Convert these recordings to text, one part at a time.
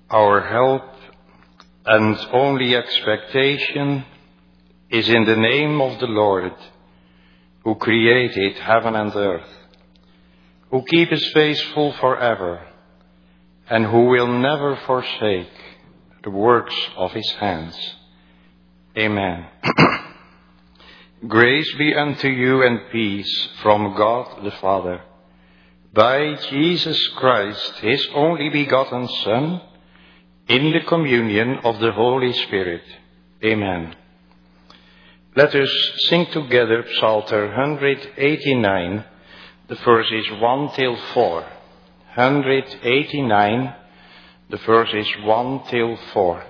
Our help and only expectation is in the name of the Lord, who created heaven and earth, who keeps faithful forever, and who will never forsake the works of his hands. Amen. Grace be unto you and peace from God the Father, by Jesus Christ, his only begotten Son, in the communion of the Holy Spirit. Amen. Let us sing together Psalter 189, the verses 1 till 4. 189, the verses 1 till 4.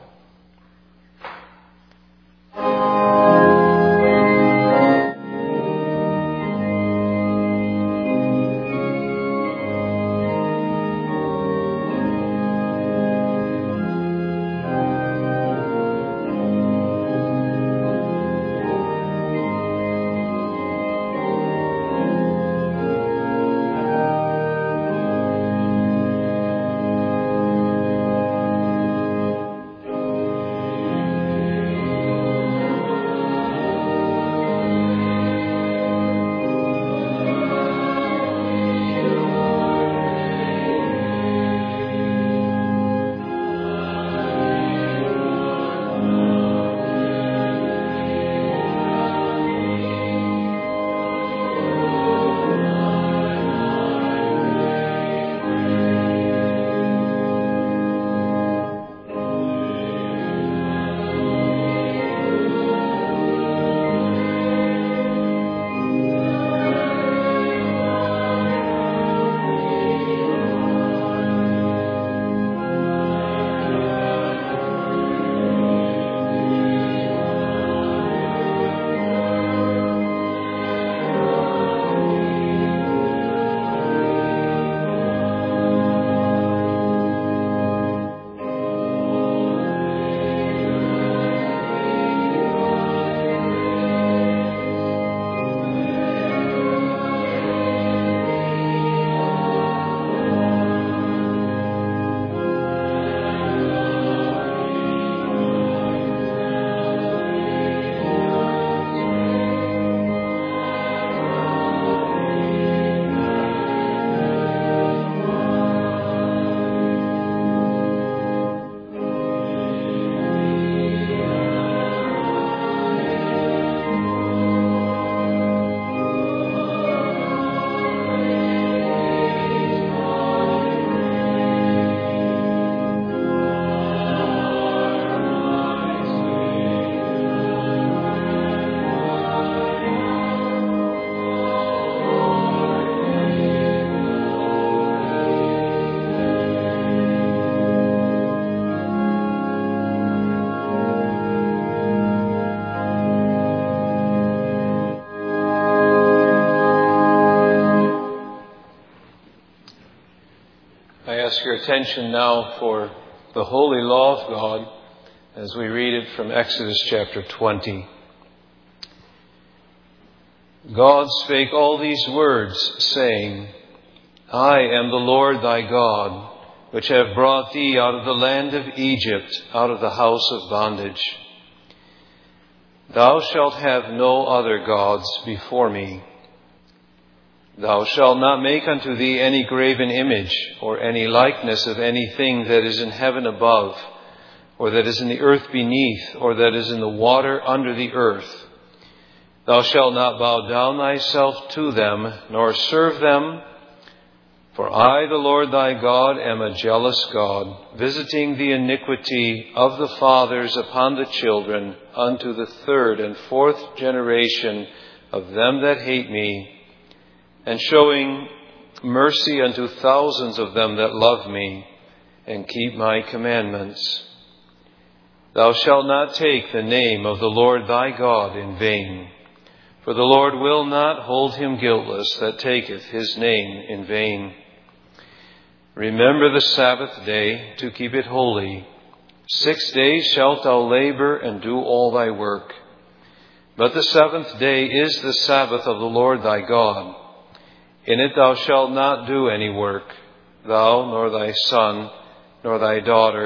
Ask your attention now for the holy law of God as we read it from Exodus chapter 20. God spake all these words, saying, I am the Lord thy God, which have brought thee out of the land of Egypt, out of the house of bondage. Thou shalt have no other gods before me. Thou shalt not make unto thee any graven image, or any likeness of anything that is in heaven above, or that is in the earth beneath, or that is in the water under the earth. Thou shalt not bow down thyself to them, nor serve them. For I, the Lord thy God, am a jealous God, visiting the iniquity of the fathers upon the children, unto the third and fourth generation of them that hate me, and showing mercy unto thousands of them that love me, and keep my commandments. Thou shalt not take the name of the Lord thy God in vain, for the Lord will not hold him guiltless that taketh his name in vain. Remember the Sabbath day to keep it holy. 6 days shalt thou labor and do all thy work. But the seventh day is the Sabbath of the Lord thy God. In it thou shalt not do any work, thou, nor thy son, nor thy daughter,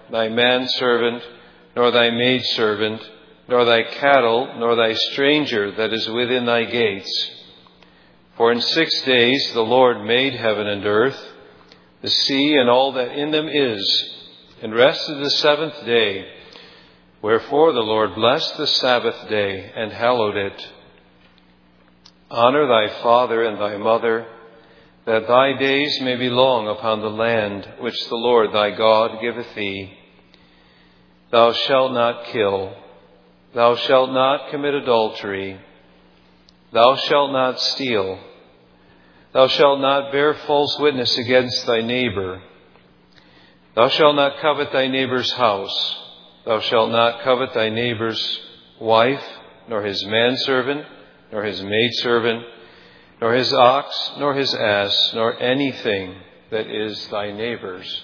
thy manservant, nor thy maidservant, nor thy cattle, nor thy stranger that is within thy gates. For in 6 days the Lord made heaven and earth, the sea and all that in them is, and rested the seventh day. Wherefore the Lord blessed the Sabbath day and hallowed it. Honor thy father and thy mother, that thy days may be long upon the land which the Lord thy God giveth thee. Thou shalt not kill. Thou shalt not commit adultery. Thou shalt not steal. Thou shalt not bear false witness against thy neighbor. Thou shalt not covet thy neighbor's house. Thou shalt not covet thy neighbor's wife, nor his manservant, nor his maidservant, nor his ox, nor his ass, nor anything that is thy neighbor's.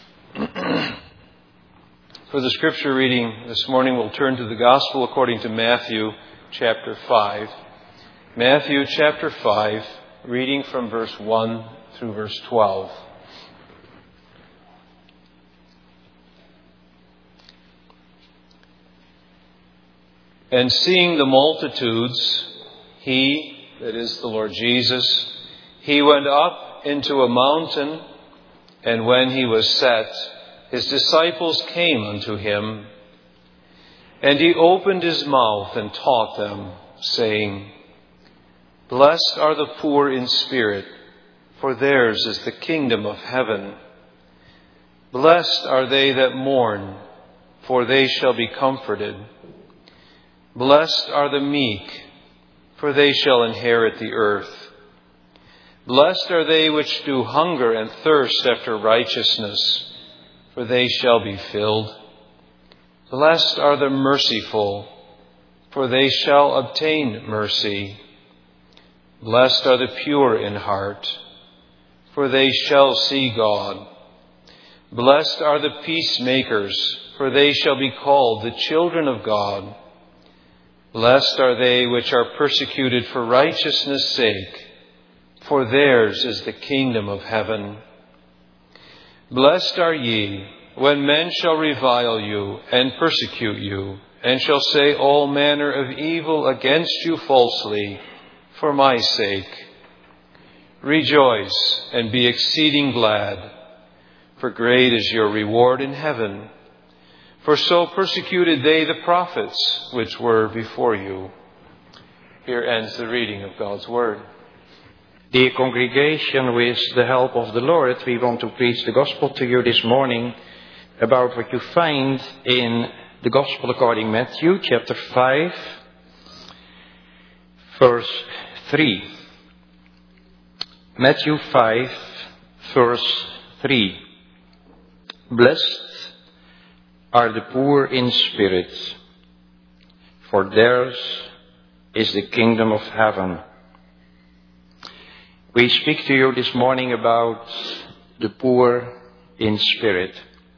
For the scripture reading this morning, we'll turn to the Gospel according to Matthew chapter 5. Matthew chapter 5, reading from verse 1 through verse 12. And seeing the multitudes, he, that is the Lord Jesus, he went up into a mountain, and when he was set, his disciples came unto him. And he opened his mouth and taught them, saying, Blessed are the poor in spirit, for theirs is the kingdom of heaven. Blessed are they that mourn, for they shall be comforted. Blessed are the meek, for they shall inherit the earth. Blessed are they which do hunger and thirst after righteousness, for they shall be filled. Blessed are the merciful, for they shall obtain mercy. Blessed are the pure in heart, for they shall see God. Blessed are the peacemakers, for they shall be called the children of God. Blessed are they which are persecuted for righteousness' sake, for theirs is the kingdom of heaven. Blessed are ye, when men shall revile you and persecute you, and shall say all manner of evil against you falsely, for my sake. Rejoice and be exceeding glad, for great is your reward in heaven. For so persecuted they the prophets which were before you. Here ends the reading of God's Word. Dear congregation, with the help of the Lord, we want to preach the Gospel to you this morning about what you find in the Gospel according to Matthew, chapter 5, verse 3. Matthew 5, verse 3. Blessed are the poor in spirit, for theirs is the kingdom of heaven. We speak to you this morning about the poor in spirit.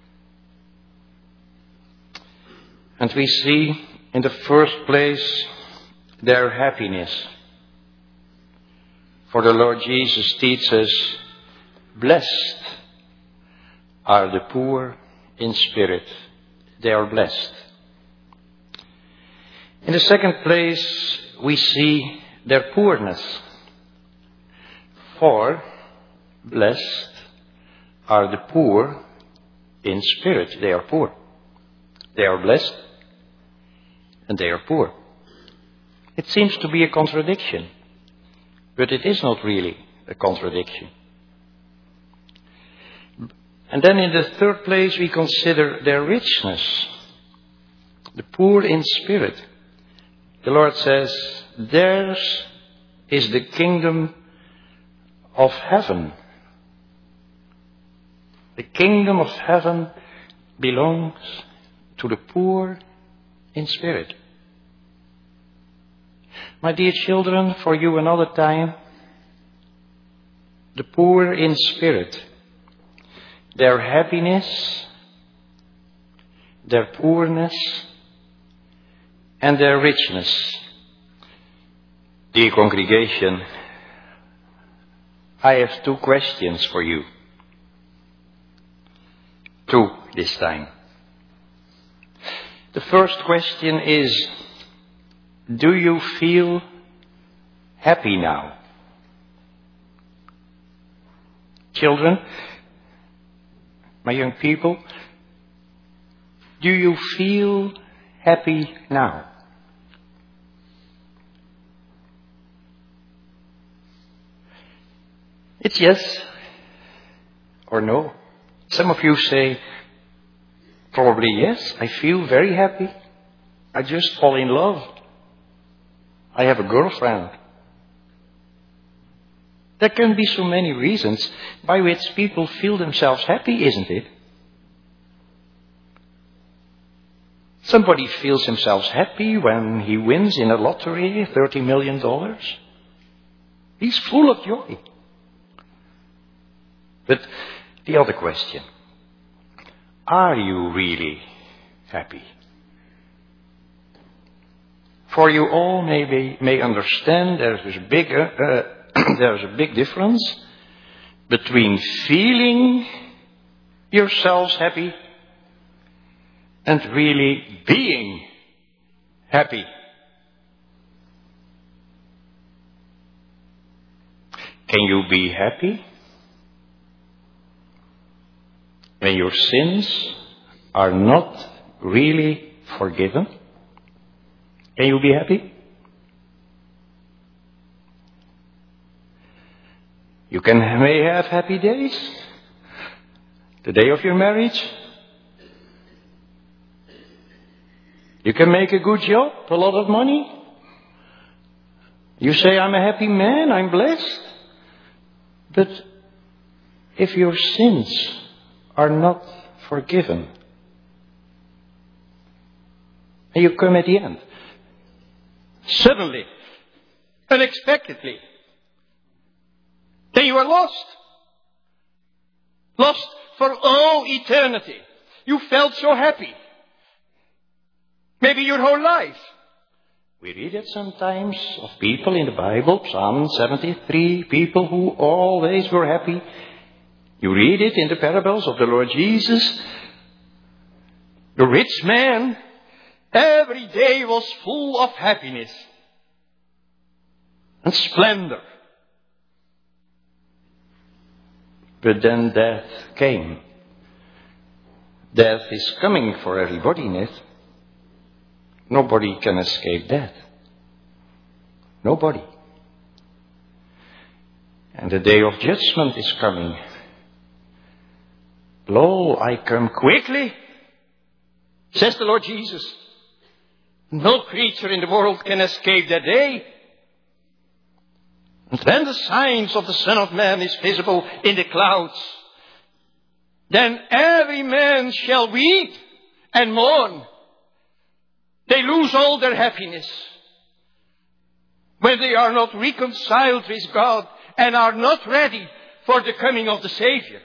And we see in the first place their happiness. For the Lord Jesus teaches, blessed are the poor in spirit. They are blessed. In the second place, we see their poorness. For blessed are the poor in spirit. They are poor. They are blessed and they are poor. It seems to be a contradiction, but it is not really a contradiction. And then in the third place we consider their richness. The poor in spirit. The Lord says, theirs is the kingdom of heaven. The kingdom of heaven belongs to the poor in spirit. My dear children, for you another time, the poor in spirit, their happiness, their poorness, and their richness. Dear congregation, I have 2 questions for you. 2 this time. The first question is, do you feel happy now? Children, my young people, do you feel happy now? It's yes or no. Some of you say, probably yes, I feel very happy. I just fall in love. I have a girlfriend. There can be so many reasons by which people feel themselves happy, isn't it? Somebody feels himself happy when he wins in a lottery $30 million. He's full of joy. But the other question, are you really happy? For you all may understand there's a big difference between feeling yourselves happy and really being happy. Can you be happy when your sins are not really forgiven? Can you be happy? You may have happy days. The day of your marriage. You can make a good job, a lot of money. You say, I'm a happy man, I'm blessed. But if your sins are not forgiven, and you come at the end, suddenly, unexpectedly, then you are lost. Lost for all eternity. You felt so happy. Maybe your whole life. We read it sometimes of people in the Bible, Psalm 73, people who always were happy. You read it in the parables of the Lord Jesus. The rich man, every day was full of happiness and splendor. But then death came. Death is coming for everybody, isn't it? Nobody can escape death. Nobody. And the day of judgment is coming. Lo, I come quickly, says the Lord Jesus. No creature in the world can escape that day. And when the signs of the Son of Man is visible in the clouds, then every man shall weep and mourn. They lose all their happiness when they are not reconciled with God and are not ready for the coming of the Savior.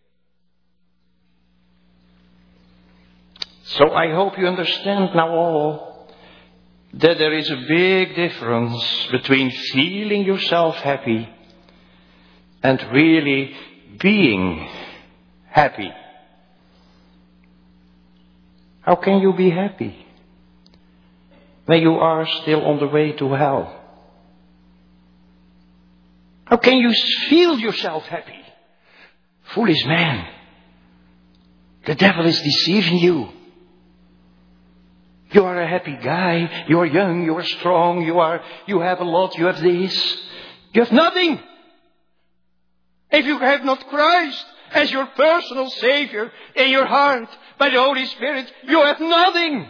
So I hope you understand now all that there is a big difference between feeling yourself happy and really being happy. How can you be happy when you are still on the way to hell? How can you feel yourself happy? Foolish man. The devil is deceiving you. You are a happy guy. You are young. You are strong. You have a lot. You have this. You have nothing. If you have not Christ as your personal Savior in your heart by the Holy Spirit, you have nothing.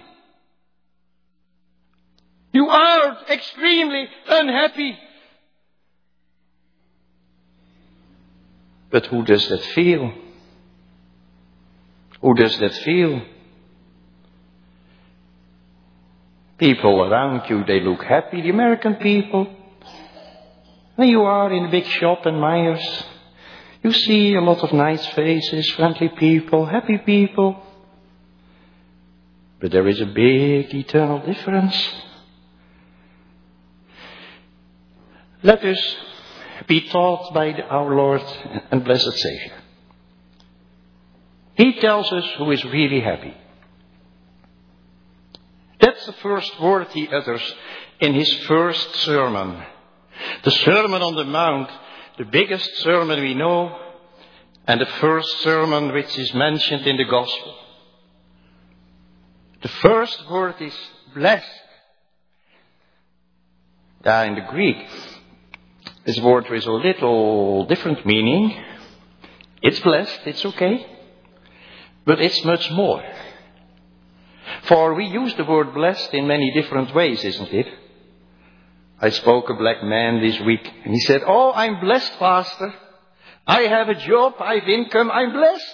You are extremely unhappy. But who does that feel? Who does that feel? People around you, they look happy. The American people. When you are in a big shop in Myers, you see a lot of nice faces, friendly people, happy people. But there is a big eternal difference. Let us be taught by our Lord and blessed Savior. He tells us who is really happy. the first word he utters in his first sermon. The Sermon on the Mount, the biggest sermon we know, and the first sermon which is mentioned in the Gospel. The first word is blessed. In the Greek, this word with a little different meaning. It's blessed, it's okay, but it's much more. For we use the word blessed in many different ways, isn't it? I spoke a black man this week, and he said, "Oh, I'm blessed, Pastor. I have a job, I have income, I'm blessed."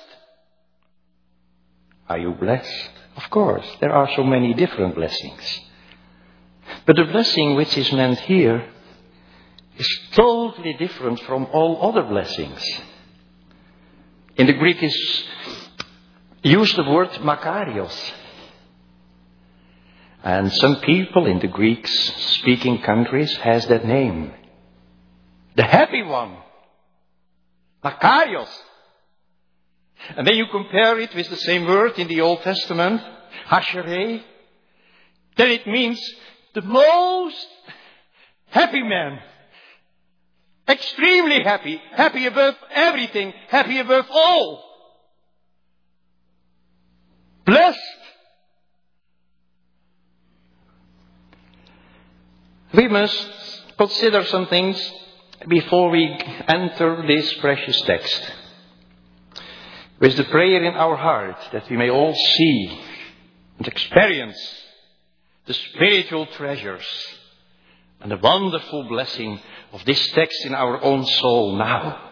Are you blessed? Of course, there are so many different blessings. But the blessing which is meant here is totally different from all other blessings. In the Greek is used the word makarios. And some people in the Greek-speaking countries has that name. The happy one. Makarios. And then you compare it with the same word in the Old Testament, Hashereh. Then it means the most happy man. Extremely happy. Happy above everything. Happy above all. Blessed. We must consider some things before we enter this precious text. With the prayer in our heart that we may all see and experience the spiritual treasures and the wonderful blessing of this text in our own soul now.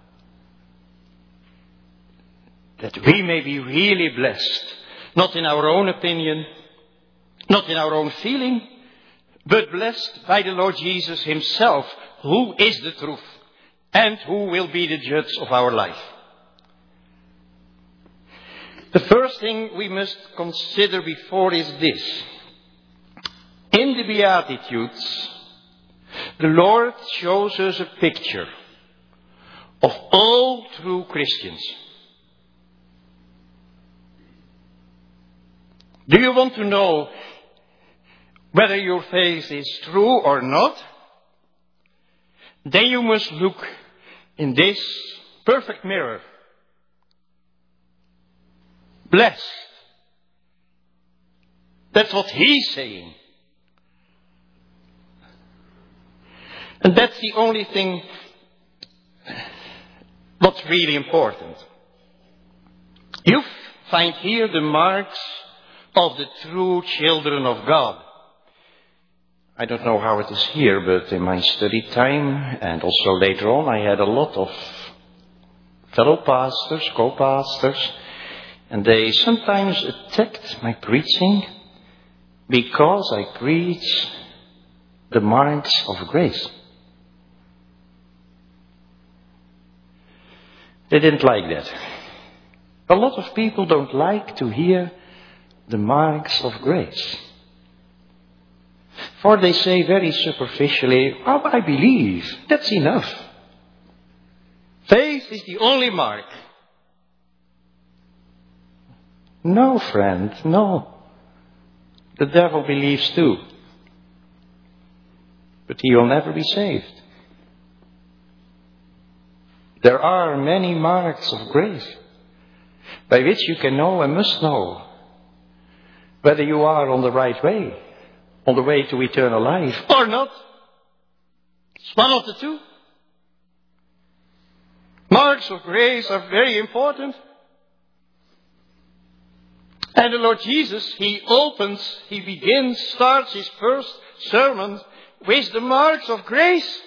That we may be really blessed, not in our own opinion, not in our own feeling, but blessed by the Lord Jesus himself, who is the truth and who will be the judge of our life. The first thing we must consider before is this. In the Beatitudes, the Lord shows us a picture of all true Christians. Do you want to know whether your faith is true or not? Then you must look in this perfect mirror. Blessed. That's what he's saying. And that's the only thing what's really important. You find here the marks of the true children of God. I don't know how it is here, but in my study time and also later on, I had a lot of fellow pastors, co-pastors, and they sometimes attacked my preaching because I preach the marks of grace. They didn't like that. A lot of people don't like to hear the marks of grace. For they say very superficially, "Oh, I believe, that's enough. Faith is the only mark." No, friend, no. The devil believes too. But he will never be saved. There are many marks of grace by which you can know and must know whether you are on the right way, on the way to eternal life, or not. It's one of the two. Marks of grace are very important. And the Lord Jesus, he starts his first sermon with the marks of grace.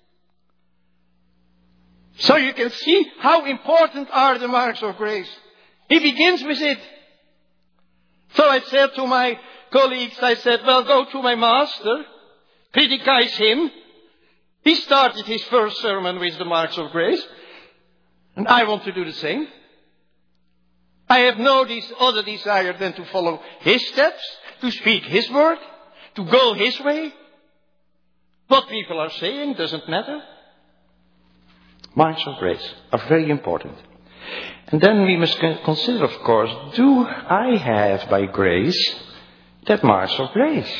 So you can see how important are the marks of grace. He begins with it. So I said to my colleagues, well, go to my master, criticize him. He started his first sermon with the marks of grace. And I want to do the same. I have no other desire than to follow his steps, to speak his word, to go his way. What people are saying doesn't matter. Marks of grace are very important. And then we must consider, of course, do I have by grace That marks of grace.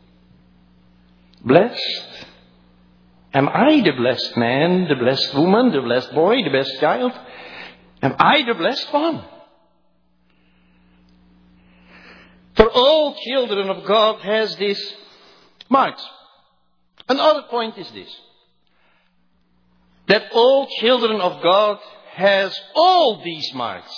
Blessed. Am I the blessed man, the blessed woman, the blessed boy, the blessed child? Am I the blessed one? For all children of God has these marks. Another point is this. That all children of God has all these marks.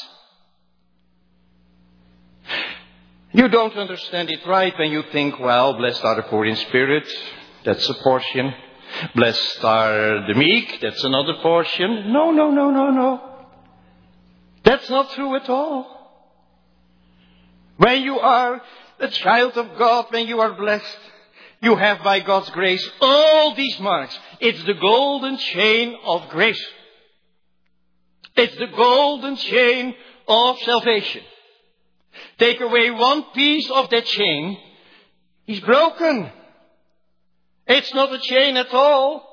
You don't understand it right when you think, well, blessed are the poor in spirit. That's a portion. Blessed are the meek. That's another portion. No. That's not true at all. When you are a child of God, when you are blessed, you have by God's grace all these marks. It's the golden chain of grace. It's the golden chain of salvation. Take away one piece of that chain, he's broken. It's not a chain at all.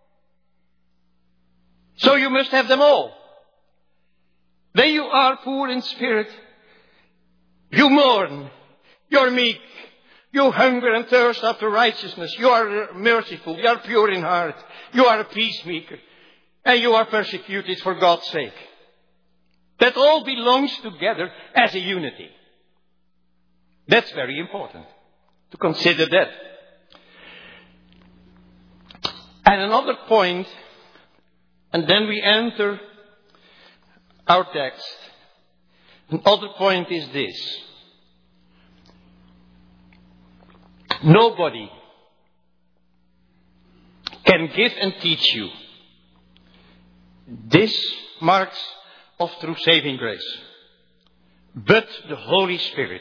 So you must have them all. When you are poor in spirit, you mourn, you're meek, you hunger and thirst after righteousness, you are merciful, you are pure in heart, you are a peacemaker, and you are persecuted for God's sake. That all belongs together as a unity. That's very important to consider that. And another point, and then we enter our text. Another point is this. Nobody can give and teach you this marks of true saving grace, but the Holy Spirit.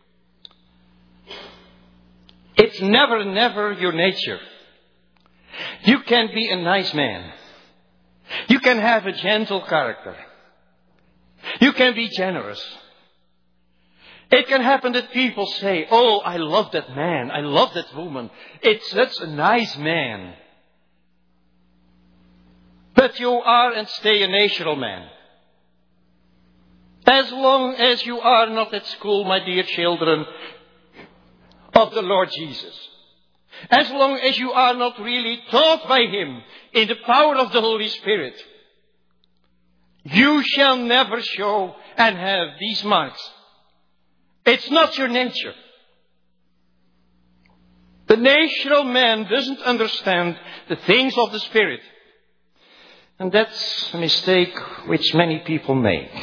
It's never your nature. You can be a nice man. You can have a gentle character. You can be generous. It can happen that people say, oh, I love that man. I love that woman. It's such a nice man. But you are and stay a natural man. As long as you are not at school, my dear children of the Lord Jesus. As long as you are not really taught by Him in the power of the Holy Spirit, you shall never show and have these marks. It's not your nature. The natural man doesn't understand the things of the Spirit. And that's a mistake which many people make.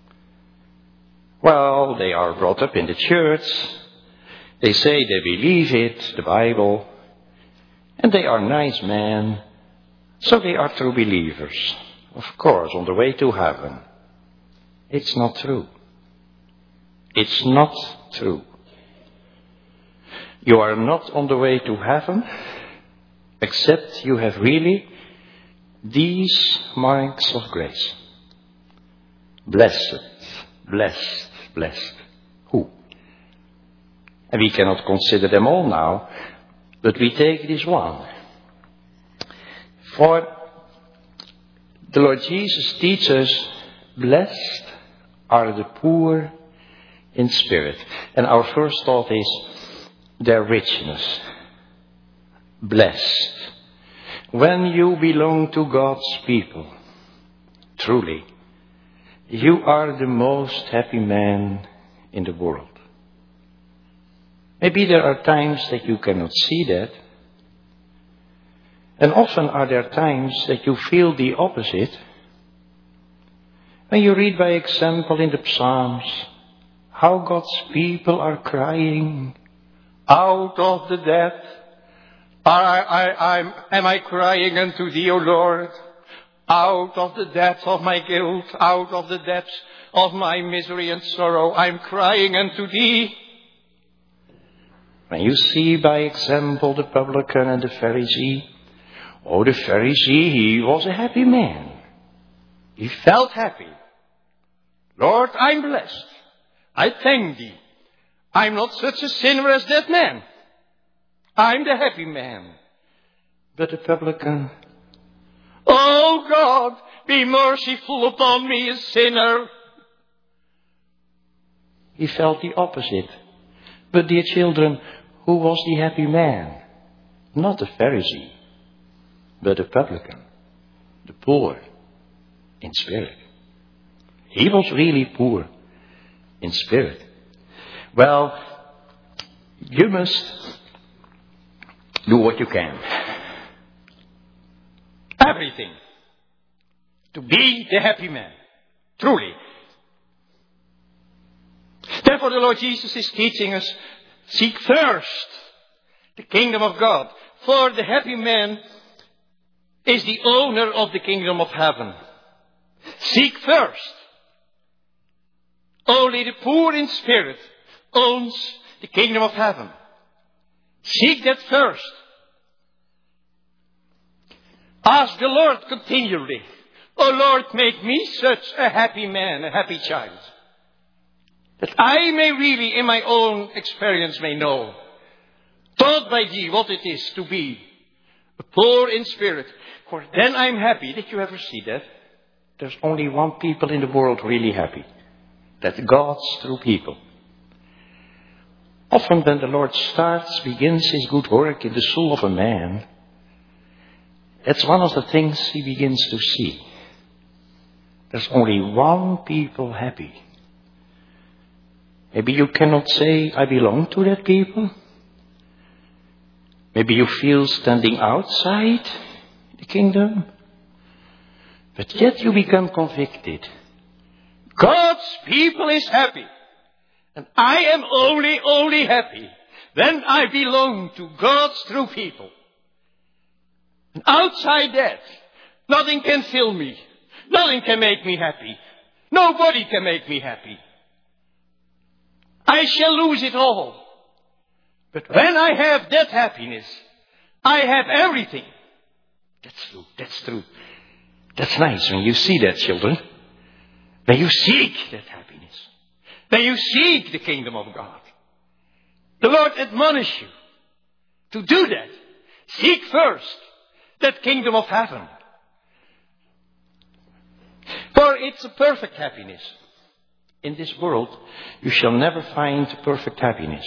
Well, they are brought up in the church. They say they believe it, the Bible. And they are nice men. So they are true believers. Of course, on the way to heaven. It's not true. It's not true. You are not on the way to heaven, except you have really these marks of grace. Blessed, blessed, blessed. Who? And we cannot consider them all now, but we take this one. For the Lord Jesus teaches, blessed are the poor in spirit. And our first thought is their richness. Blessed. When you belong to God's people, truly, you are the most happy man in the world. Maybe there are times that you cannot see that. And often are there times that you feel the opposite. When you read, by example, in the Psalms, how God's people are crying out of the depth. Am I crying unto thee, O Lord? Out of the depths of my guilt, out of the depths of my misery and sorrow, I'm crying unto thee. When you see, by example, the publican and the Pharisee, oh, the Pharisee, he was a happy man. He felt happy. Lord, I'm blessed. I thank thee. I'm not such a sinner as that man. I'm the happy man. But the publican, oh God, be merciful upon me, a sinner. He felt the opposite. But dear children, who was the happy man? Not the Pharisee, but the publican, the poor in spirit. He was really poor in spirit. Well, you must do what you can. Everything. To be the happy man. Truly. Therefore the Lord Jesus is teaching us, seek first the kingdom of God. For the happy man is the owner of the kingdom of heaven. Seek first. Only the poor in spirit owns the kingdom of heaven. Seek that first. Ask the Lord continually, "Oh Lord, make me such a happy man, a happy child, that I may really in my own experience may know, taught by thee, what it is to be poor in spirit. For then I'm happy." Did you ever see that? There's only one people in the world really happy. That's God's true people. Often when the Lord begins his good work in the soul of a man, that's one of the things he begins to see. There's only one people happy. Maybe you cannot say, "I belong to that people." Maybe you feel standing outside the kingdom. But yet you become convicted. God's people is happy. And I am only happy when I belong to God's true people. And outside that, nothing can fill me. Nothing can make me happy. Nobody can make me happy. I shall lose it all. But when I have that happiness, I have everything. That's true. That's nice when you see that, children. When you seek that happiness. When you seek the kingdom of God. The Lord admonishes you to do that. Seek first that kingdom of heaven. For it's a perfect happiness. In this world, you shall never find perfect happiness.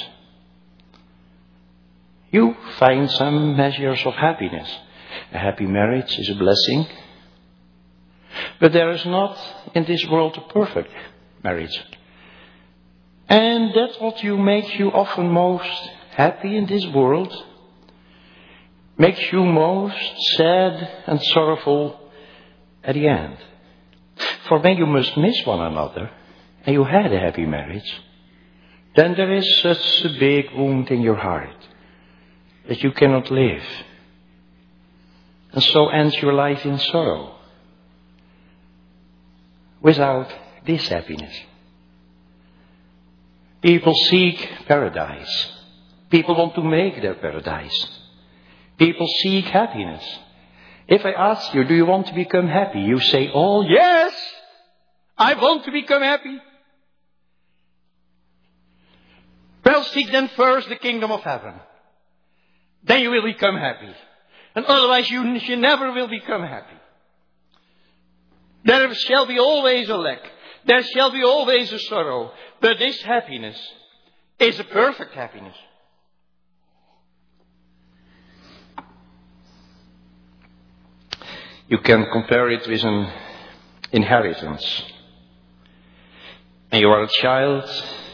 You find some measures of happiness. A happy marriage is a blessing. But there is not in this world a perfect marriage. And that's what makes you often most happy in this world. Makes you most sad and sorrowful at the end. For when you must miss one another, and you had a happy marriage, then there is such a big wound in your heart that you cannot live. And so ends your life in sorrow. Without this happiness. People seek paradise. People want to make their paradise. People seek happiness. If I ask you, do you want to become happy? You say, "Oh yes, I want to become happy." Well, seek then first the kingdom of heaven. Then you will become happy. And otherwise you never will become happy. There shall be always a lack. There shall be always a sorrow. But this happiness is a perfect happiness. You can compare it with an inheritance. And you are a child,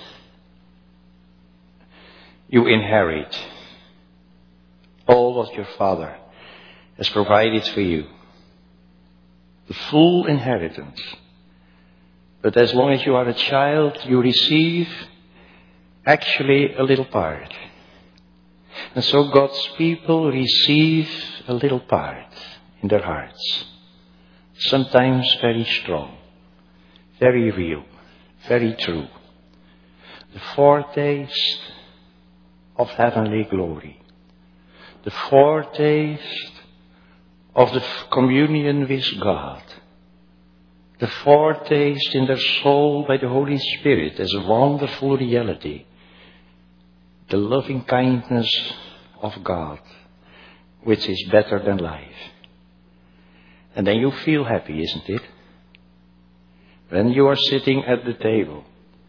you inherit all what your father has provided for you. The full inheritance. But as long as you are a child, you receive actually a little part. And so God's people receive a little part in their hearts. Sometimes very strong, very real, very true. The foretaste of heavenly glory. The foretaste of the communion with God. The foretaste in their soul by the Holy Spirit as a wonderful reality. The loving kindness of God, which is better than life. And then you feel happy, isn't it? When you are sitting at the table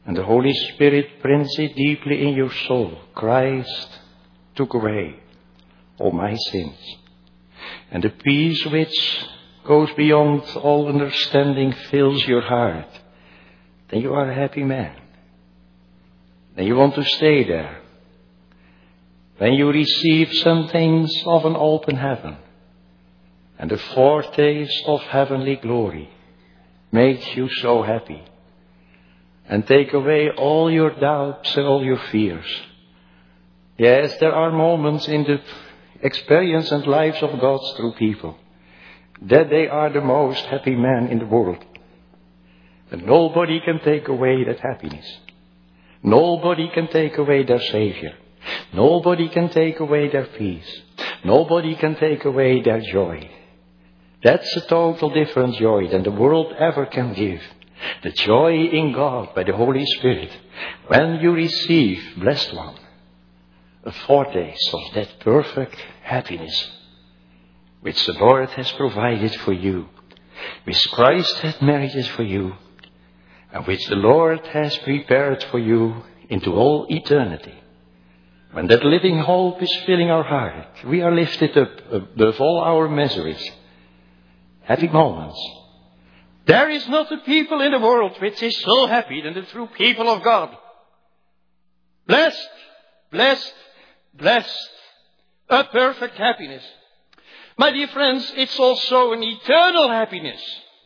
And the Holy Spirit prints it deeply in your soul. Christ took away all my sins. And the peace which goes beyond all understanding fills your heart. Then you are a happy man. Then you want to stay there. When you receive some things of an open heaven, and the foretaste of heavenly glory makes you so happy, and take away all your doubts and all your fears. Yes, there are moments in the experience and lives of God's true people that they are the most happy men in the world. And nobody can take away that happiness. Nobody can take away their Savior. Nobody can take away their peace. Nobody can take away their joy. That's a total different joy than the world ever can give. The joy in God by the Holy Spirit. When you receive, blessed one, a foretaste of that perfect happiness which the Lord has provided for you, which Christ has merited for you, and which the Lord has prepared for you into all eternity. When that living hope is filling our heart, we are lifted up above all our miseries, happy moments. There is not a people in the world which is so happy than the true people of God. Blessed, blessed, blessed. A perfect happiness. My dear friends, it's also an eternal happiness.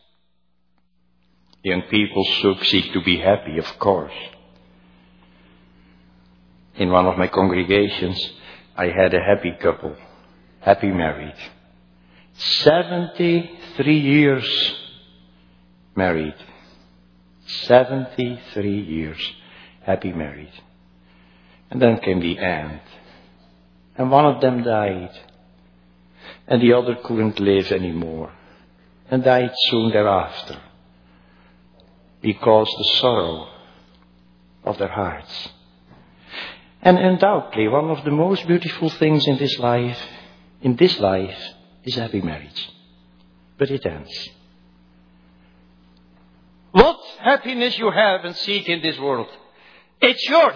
Young people seek to be happy, of course. In one of my congregations, I had a happy couple, happy married. 73 years married. 73 years happy married. And then came the end. And one of them died. And the other couldn't live anymore. And died soon thereafter. Because the sorrow of their hearts. And undoubtedly one of the most beautiful things in this life is happy marriage. But it ends. What happiness you have and seek in this world. It's short.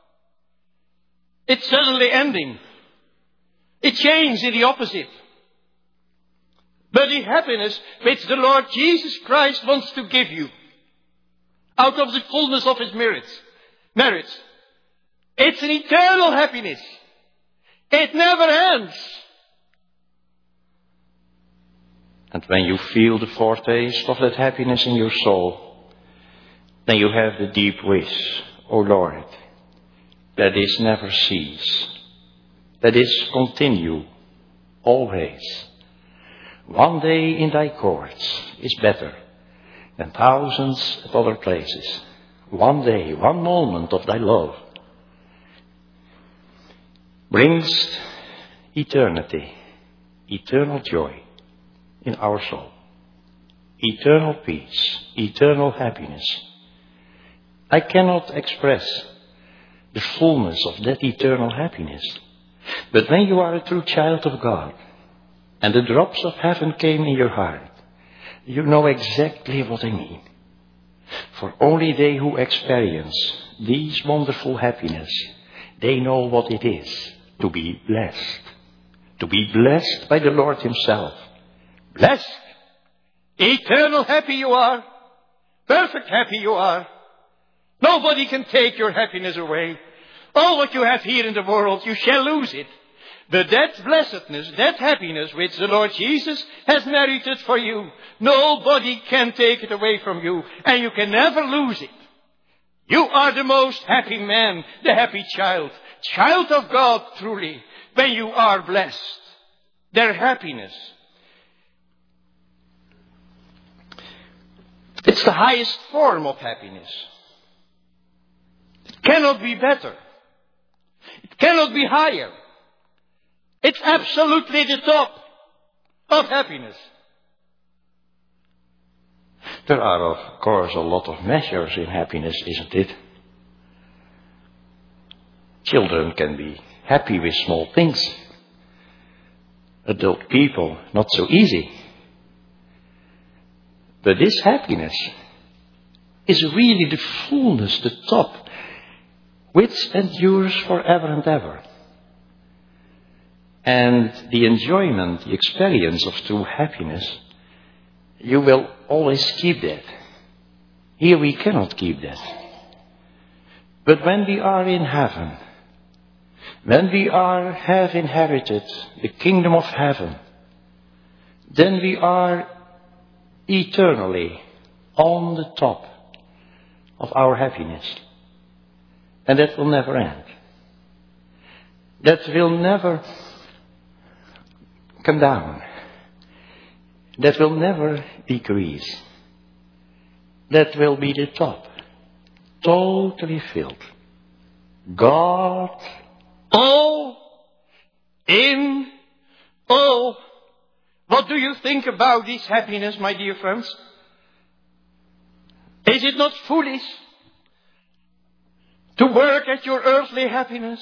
It's suddenly ending. It changes in the opposite. But the happiness which the Lord Jesus Christ wants to give you, out of the fullness of His merits, it's an eternal happiness. It never ends. And when you feel the foretaste of that happiness in your soul, then you have the deep wish, O Lord, that this never cease, that this continue always. One day in thy courts is better than thousands at other places. One day, one moment of thy love brings eternity, eternal joy in our soul, eternal peace, eternal happiness. I cannot express the fullness of that eternal happiness. But when you are a true child of God, and the drops of heaven came in your heart, you know exactly what I mean. For only they who experience these wonderful happiness, they know what it is to be blessed. To be blessed by the Lord Himself. Blessed. Eternal happy you are. Perfect happy you are. Nobody can take your happiness away. All what you have here in the world, you shall lose it. But that blessedness, that happiness which the Lord Jesus has merited for you, nobody can take it away from you, and you can never lose it. You are the most happy man, the happy child of God truly, when you are blessed. Their happiness. It's the highest form of happiness. It cannot be better. It cannot be higher. It's absolutely the top of happiness. There are, of course, a lot of measures in happiness, isn't it? Children can be happy with small things. Adult people, not so easy. But this happiness, is really the fullness, the top, which endures forever and ever. And the enjoyment, the experience of true happiness, you will always keep that. Here we cannot keep that. But when we are in heaven, when we have inherited the kingdom of heaven, then we are eternally on the top of our happiness. And that will never end. That will never come down. That will never decrease. That will be the top. Totally filled. God, all in all. What do you think about this happiness, my dear friends? Is it not foolish to work at your earthly happiness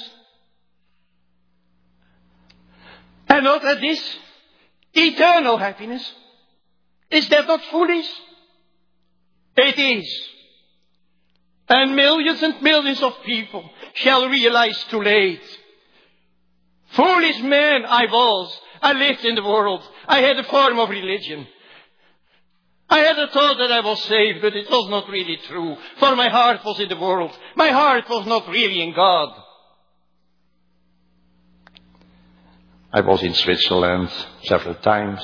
and not at this eternal happiness? Is that not foolish? It is. And millions of people shall realize too late. Foolish man I was. I lived in the world. I had a form of religion. I had a thought that I was saved, but it was not really true. For my heart was in the world. My heart was not really in God. I was in Switzerland several times.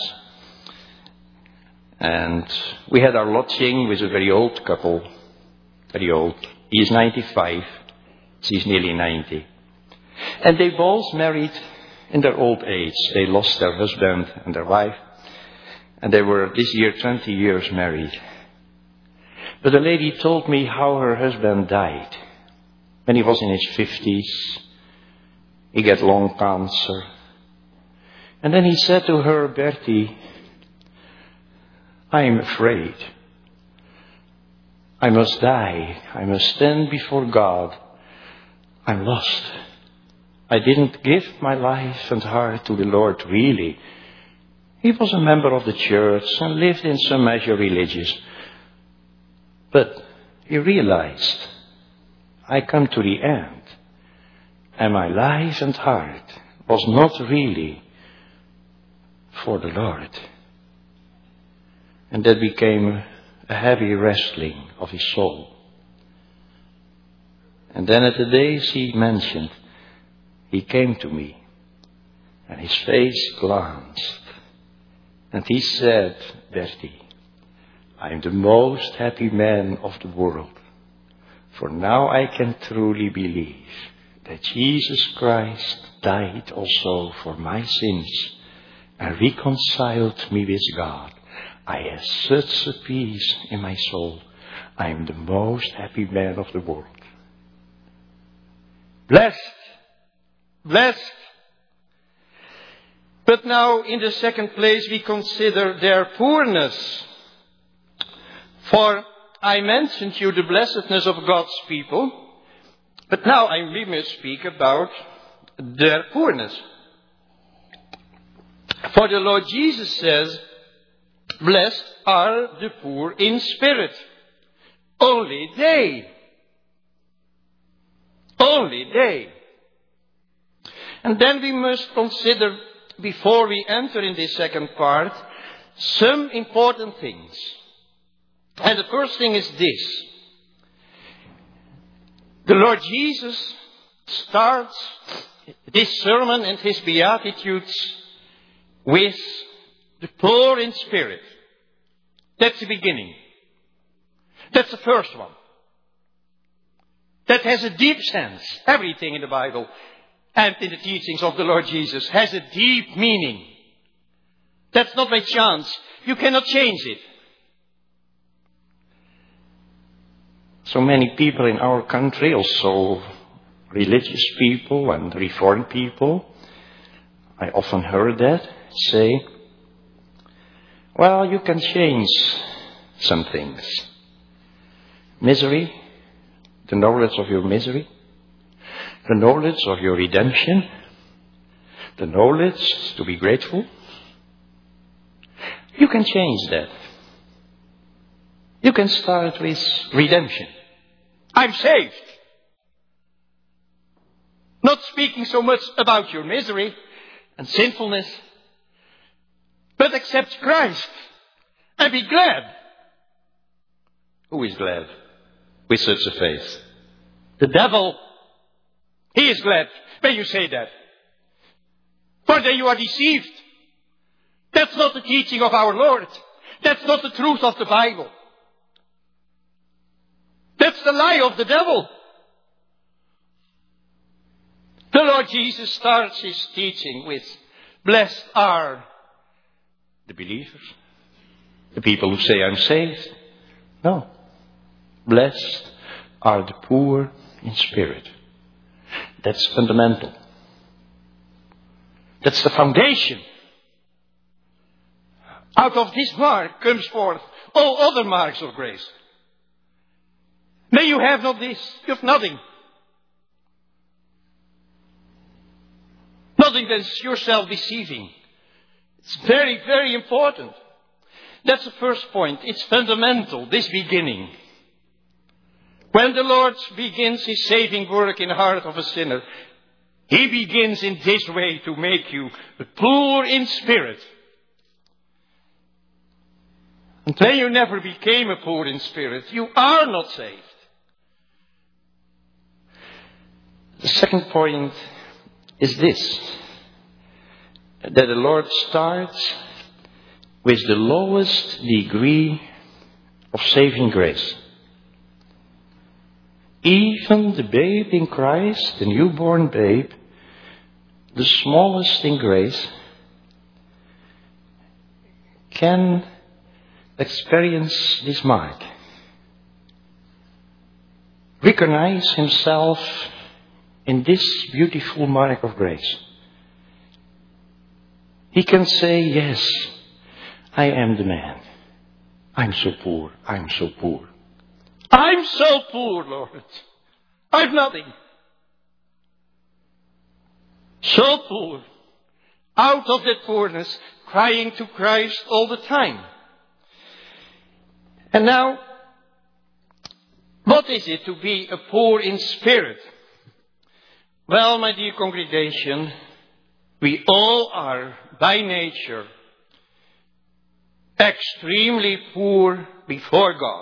And we had our lodging with a very old couple. Very old. He is 95. She's nearly 90. And they both married in their old age. They lost their husband and their wife. And they were this year 20 years married. But the lady told me how her husband died. When he was in his 50s. He got lung cancer. And then he said to her, Bertie, I am afraid. I must die. I must stand before God. I'm lost. I didn't give my life and heart to the Lord really. He was a member of the church and lived in some measure religious. But he realized, I come to the end. And my life and heart was not really for the Lord. And that became a heavy wrestling of his soul. And then at the days he mentioned, he came to me and his face glanced and he said, Bertie, I am the most happy man of the world, for now I can truly believe that Jesus Christ died also for my sins and reconciled me with God. I have such a peace in my soul. I am the most happy man of the world. Blessed. Blessed. But now in the second place we consider their poorness. For I mentioned you the blessedness of God's people. But now we must speak about their poorness. For the Lord Jesus says, blessed are the poor in spirit. Only they. Only they. And then we must consider, before we enter in this second part, some important things. And the first thing is this. The Lord Jesus starts this sermon and his Beatitudes with the poor in spirit. That's the beginning. That's the first one. That has a deep sense. Everything in the Bible and in the teachings of the Lord Jesus has a deep meaning. That's not by chance. You cannot change it. So many people in our country, also religious people and reformed people, I often heard that, say, well, you can change some things. Misery, the knowledge of your misery, the knowledge of your redemption, the knowledge to be grateful. You can change that. You can start with redemption. I'm saved. Not speaking so much about your misery and sinfulness, but accept Christ and be glad. Who is glad with such a faith? The devil. He is glad when you say that. For then you are deceived. That's not the teaching of our Lord. That's not the truth of the Bible. That's the lie of the devil. The Lord Jesus starts his teaching with, blessed are the believers, the people who say I'm saved. No. Blessed are the poor in spirit. That's fundamental. That's the foundation. Out of this mark comes forth all other marks of grace. May you have not this, you have nothing. Nothing that's yourself deceiving. It's very, very important. That's the first point. It's fundamental, this beginning. When the Lord begins his saving work in the heart of a sinner, he begins in this way to make you poor in spirit. And when you never became a poor in spirit, you are not saved. The second point is this, that the Lord starts with the lowest degree of saving grace. Even the babe in Christ, the newborn babe, the smallest in grace, can experience this mark. Recognize himself in this beautiful mark of grace. He can say, yes, I am the man. I'm so poor. I'm so poor. I'm so poor, Lord. I've nothing. So poor. Out of that poorness, crying to Christ all the time. And now, what is it to be a poor in spirit? Well, my dear congregation, we all are by nature extremely poor before God.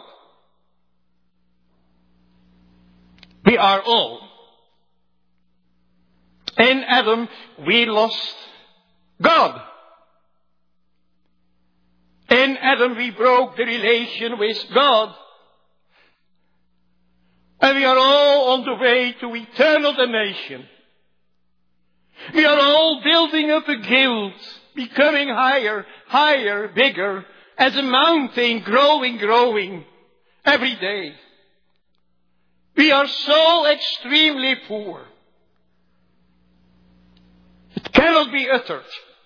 We are all. In Adam, we lost God. In Adam, we broke the relation with God. And we are all on the way to eternal damnation. We are all building up a guild, becoming higher, higher, bigger, as a mountain growing every day. We are so extremely poor. It cannot be uttered.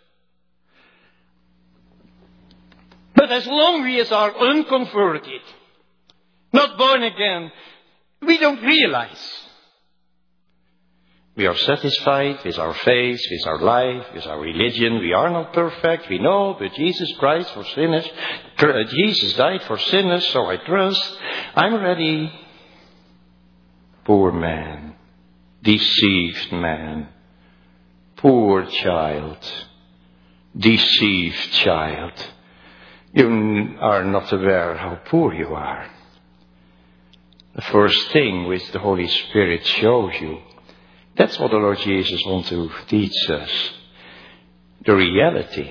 But as long as we are unconverted, not born again, we don't realize. We are satisfied with our faith, with our life, with our religion. We are not perfect, we know, but Jesus Christ for sinners. Jesus died for sinners, so I trust. I'm ready. Poor man, deceived man, poor child, deceived child. You are not aware how poor you are. The first thing which the Holy Spirit shows you, that's what the Lord Jesus wants to teach us. The reality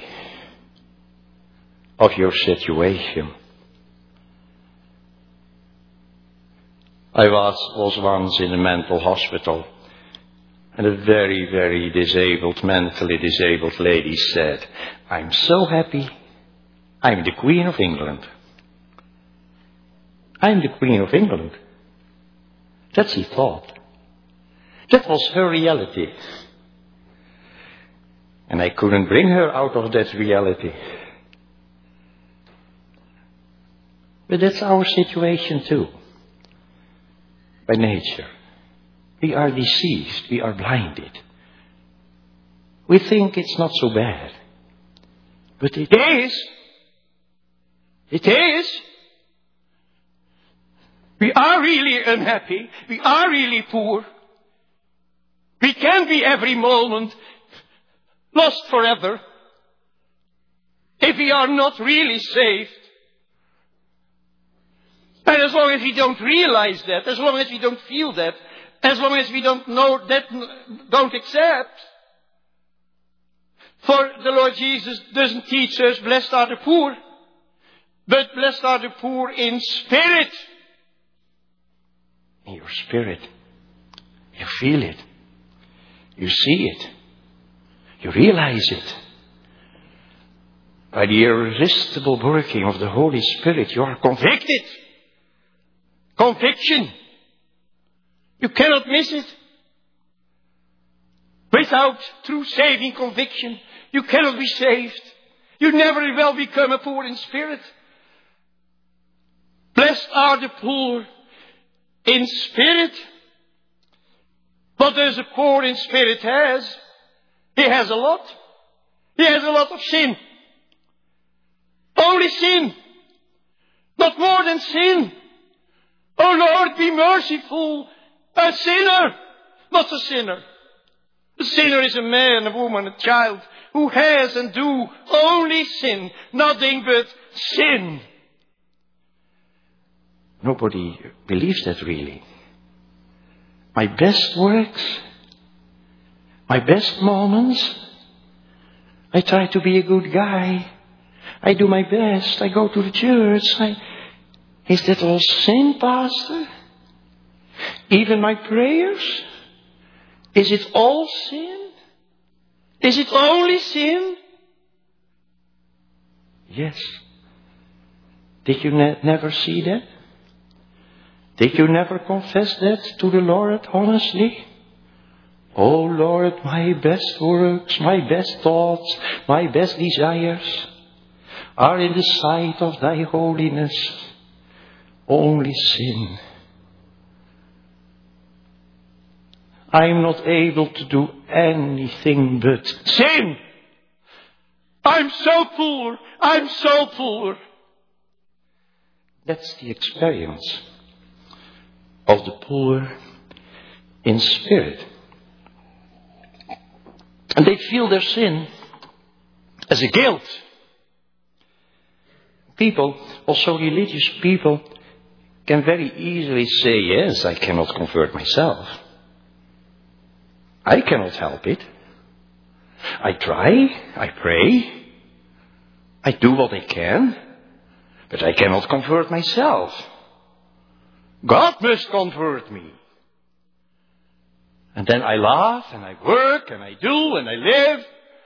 of your situation. I was once in a mental hospital, and a very, very mentally disabled lady said, I'm so happy. I'm the Queen of England. I'm the Queen of England. That's her thought. That was her reality. And I couldn't bring her out of that reality. But that's our situation too. By nature. We are deceived. We are blinded. We think it's not so bad. But it is. It is. We are really unhappy. We are really poor. We can be every moment lost forever if we are not really saved. And as long as we don't realize that, as long as we don't feel that, as long as we don't know that, don't accept. For the Lord Jesus doesn't teach us, blessed are the poor, but blessed are the poor in spirit. In your spirit. You feel it. You see it. You realize it. By the irresistible working of the Holy Spirit, you are convicted. Conviction. You cannot miss it. Without true saving conviction, you cannot be saved. You never will become a poor in spirit. Blessed are the poor in spirit. What does a poor in spirit has? He has a lot. He has a lot of sin. Only sin. Not more than sin. Oh Lord, be merciful. A sinner. Not a sinner. A sinner is a man, a woman, a child who has and do only sin. Nothing but sin. Nobody believes that really. My best works, my best moments, I try to be a good guy. I do my best. I go to the church. Is that all sin, Pastor? Even my prayers? Is it all sin? Is it only sin? Yes. Did you never see that? Did you never confess that to the Lord honestly? Oh Lord, my best works, my best thoughts, my best desires are in the sight of thy holiness only sin. I am not able to do anything but sin. I'm so poor. I'm so poor. That's the experience of the poor in spirit. And they feel their sin as a guilt. People, also religious people, can very easily say, yes, I cannot convert myself. I cannot help it. I try, I pray, I do what I can, but I cannot convert myself. God must convert me. And then I laugh and I work and I do and I live.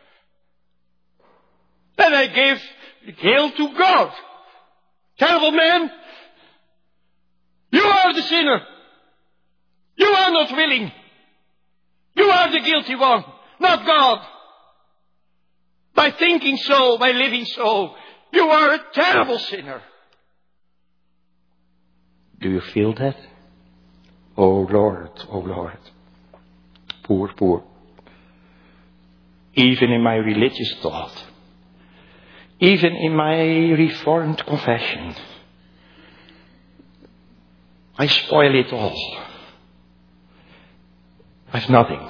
Then I give the guilt to God. Terrible man, you are the sinner. You are not willing. You are the guilty one, not God. By thinking so, by living so, you are a terrible sinner. Do you feel that? Oh Lord, oh Lord. Poor, poor. Even in my religious thought, even in my reformed confession, I spoil it all. I've nothing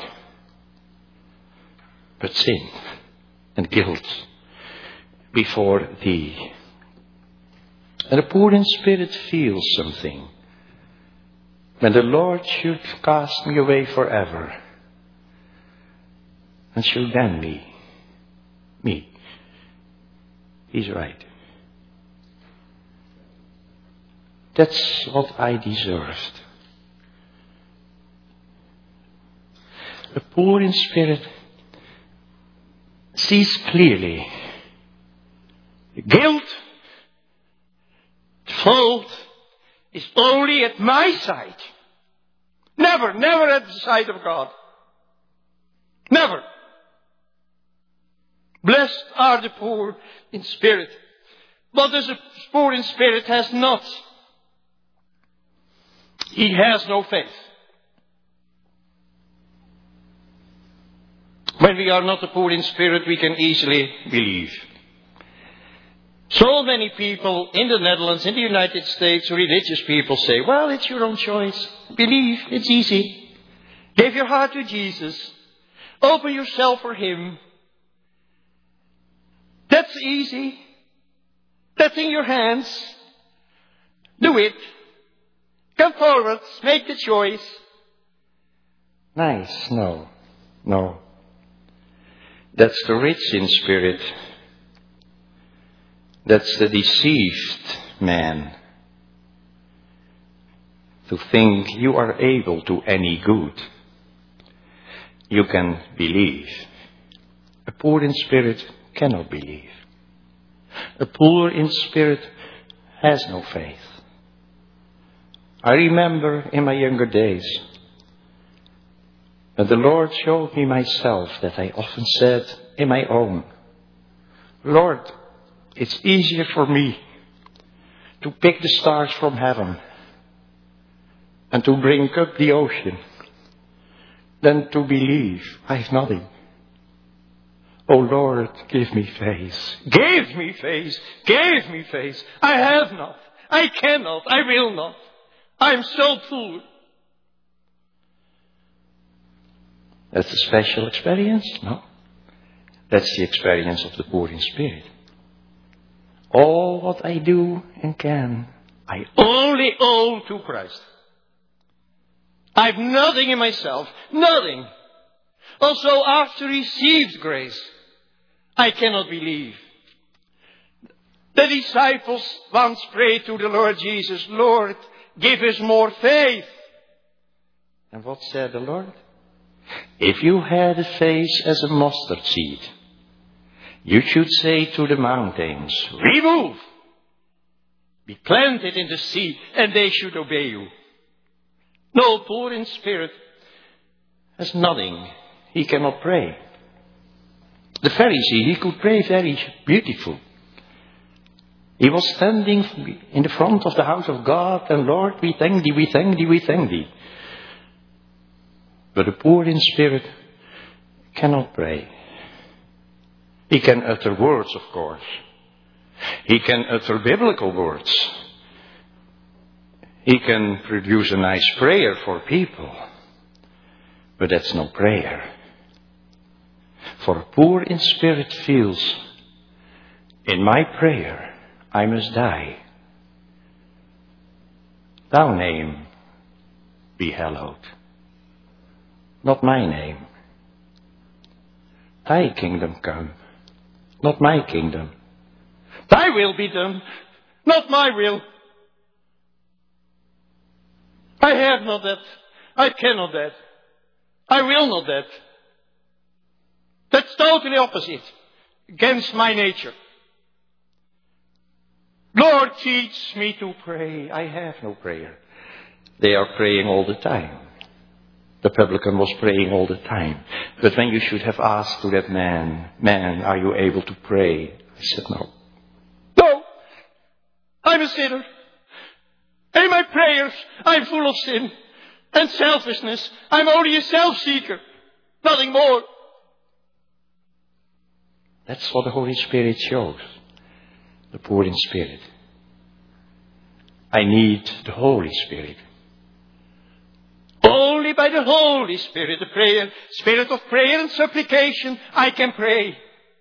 but sin and guilt before thee. And the poor in spirit feels something. When the Lord should cast me away forever and should damn me. He's right. That's what I deserved. The poor in spirit sees clearly the guilt, the fault is only at my side. Never, never at the side of God. Never. Blessed are the poor in spirit. What does a poor in spirit has not? He has no faith. When we are not the poor in spirit, we can easily believe. So many people in the Netherlands, in the United States, religious people say, well, it's your own choice. Believe, it's easy. Give your heart to Jesus. Open yourself for Him. That's easy. That's in your hands. Do it. Come forward. Make the choice. Nice. No. That's the rich in spirit. That's the deceived man. To think you are able to any good. You can believe. A poor in spirit cannot believe. A poor in spirit has no faith. I remember in my younger days, when the Lord showed me myself, that I often said in my own, Lord, it's easier for me to pick the stars from heaven and to bring up the ocean than to believe I have nothing. Oh Lord, give me faith. Give me faith. Give me faith. I have not. I cannot. I will not. I am so poor. That's a special experience? No. That's the experience of the poor in spirit. All what I do and can, I only owe to Christ. I have nothing in myself. Nothing. Also, after received grace, I cannot believe. The disciples once prayed to the Lord Jesus, Lord, give us more faith. And what said the Lord? If you had a faith as a mustard seed, you should say to the mountains, remove, be planted in the sea, and they should obey you. No, poor in spirit has nothing. He cannot pray. The Pharisee, he could pray very beautiful. He was standing in the front of the house of God, and Lord, we thank thee, we thank thee, we thank thee. But the poor in spirit cannot pray. He can utter words, of course. He can utter biblical words. He can produce a nice prayer for people. But that's no prayer. For a poor in spirit feels, in my prayer, I must die. Thy name be hallowed. Not my name. Thy kingdom come. Not my kingdom. Thy will be done. Not my will. I have not that. I cannot that. I will not that. That's totally opposite. Against my nature. Lord, teach me to pray. I have no prayer. They are praying all the time. The publican was praying all the time. But when you should have asked to that man, are you able to pray? I said, no. No! I'm a sinner. In my prayers, I'm full of sin and selfishness. I'm only a self-seeker. Nothing more. That's what the Holy Spirit shows. The poor in spirit. I need the Holy Spirit. Only by the Holy Spirit, the prayer, spirit of prayer and supplication, I can pray.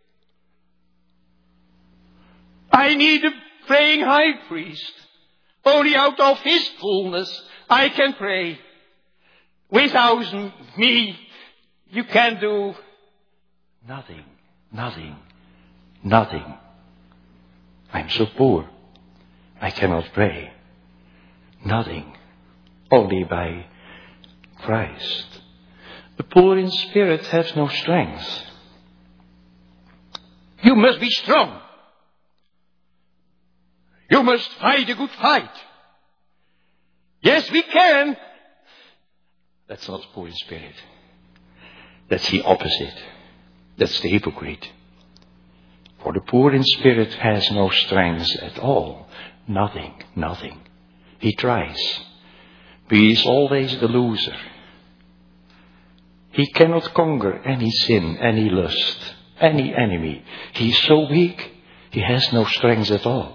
I need a praying high priest. Only out of his fullness I can pray. Without me, you can do nothing, nothing, nothing. I'm so poor, I cannot pray. Nothing, only by Christ. The poor in spirit has no strength. You must be strong. You must fight a good fight. Yes, we can. That's not poor in spirit. That's the opposite. That's the hypocrite. For the poor in spirit has no strength at all. Nothing, nothing. He tries. But he is always the loser. He cannot conquer any sin, any lust, any enemy. He is so weak. He has no strength at all.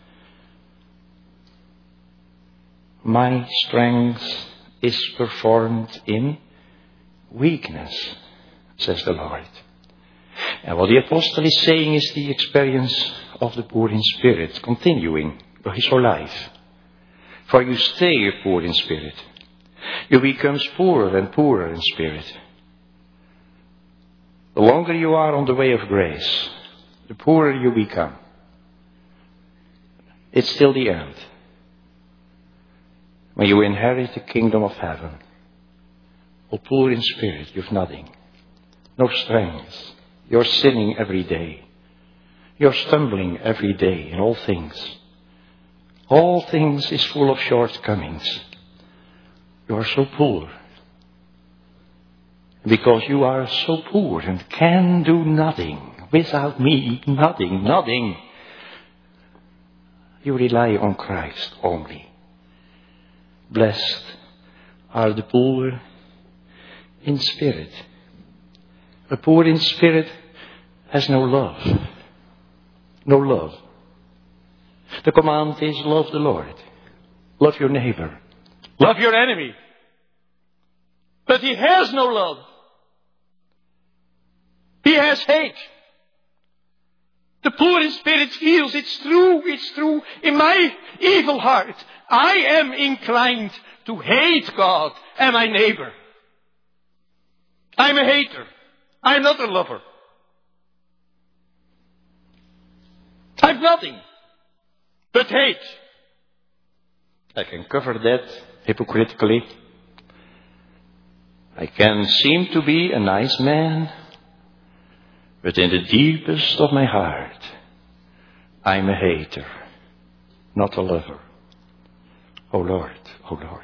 My strength is performed in weakness, says the Lord. And what the apostle is saying is the experience of the poor in spirit, continuing for his whole life. For you stay poor in spirit. You become poorer and poorer in spirit. The longer you are on the way of grace, the poorer you become. It's still the end. When you inherit the kingdom of heaven, all poor in spirit, you have nothing. No strength. You're sinning every day. You're stumbling every day in all things. All things is full of shortcomings. You are so poor. Because you are so poor and can do nothing. Without me, nothing. You rely on Christ only. Blessed are the poor in spirit. The poor in spirit has no love. No love. The command is love the Lord. Love your neighbor. Love your enemy. But he has no love. He has hate. The poor in spirit feels it's true. In my evil heart, I am inclined to hate God and my neighbor. I'm a hater. I'm not a lover. I've nothing but hate. I can cover that hypocritically. I can seem to be a nice man, but in the deepest of my heart, I'm a hater, not a lover. Oh Lord, oh Lord.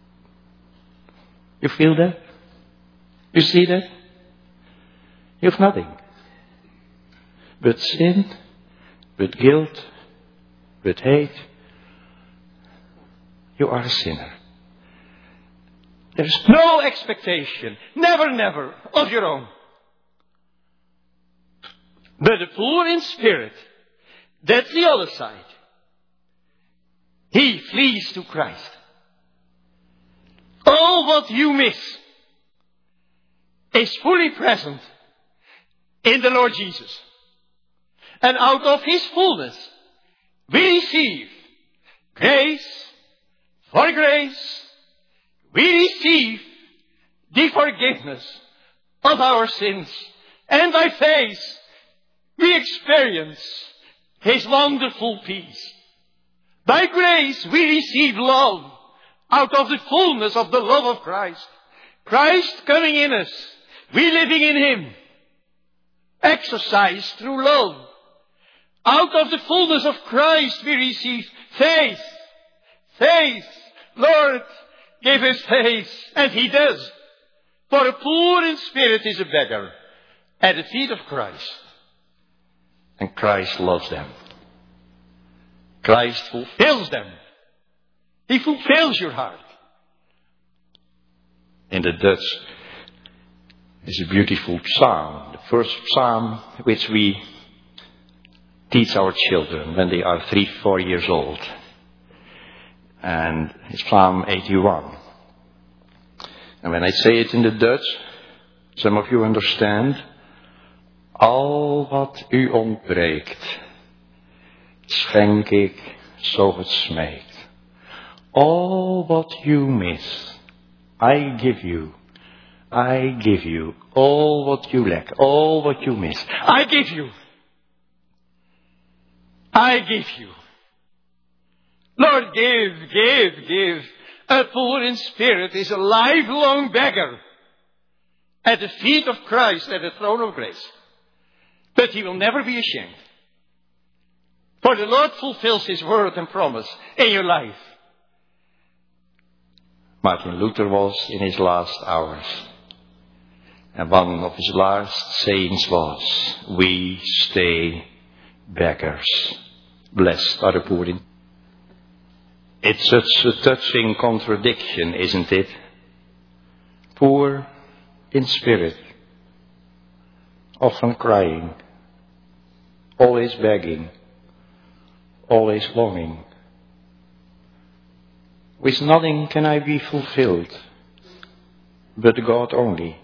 You feel that? You see that? You have nothing but sin, but guilt, but hate. You are a sinner. There is no expectation, never, of your own. But the poor in spirit, that's the other side. He flees to Christ. All what you miss is fully present in the Lord Jesus. And out of His fullness, we receive grace for grace. We receive the forgiveness of our sins. And by faith, we experience His wonderful peace. By grace, we receive love out of the fullness of the love of Christ. Christ coming in us. We living in Him. Exercised through love. Out of the fullness of Christ, we receive faith. Faith. Lord, give us faith. And He does. For a poor in spirit is a beggar at the feet of Christ. And Christ loves them. Christ fulfills them. He fulfills your heart. In the Dutch is a beautiful psalm. The first psalm which we teach our children when they are 3-4 years old. And it's Psalm 81. And when I say it in the Dutch, some of you understand. Al wat u ontbreekt, schenk ik zo het smeekt. All what you miss, I give you. I give you. All what you lack, all what you miss, I give you. I give you. Lord, give. A poor in spirit is a lifelong beggar at the feet of Christ at the throne of grace. But he will never be ashamed. For the Lord fulfills His word and promise in your life. Martin Luther was in his last hours. And one of his last sayings was, we stay beggars. Blessed are the poor in. It's such a touching contradiction, isn't it? Poor in spirit. Often crying. Always begging. always longing. With nothing can I be fulfilled, but God only.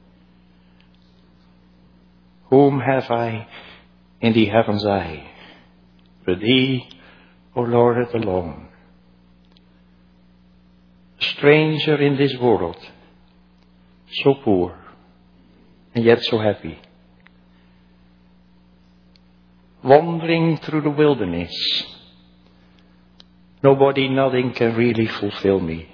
Whom have I in the heaven's eye, but Thee, O Lord, alone? A stranger in this world, so poor and yet so happy. Wandering through the wilderness, nobody, nothing can really fulfill me.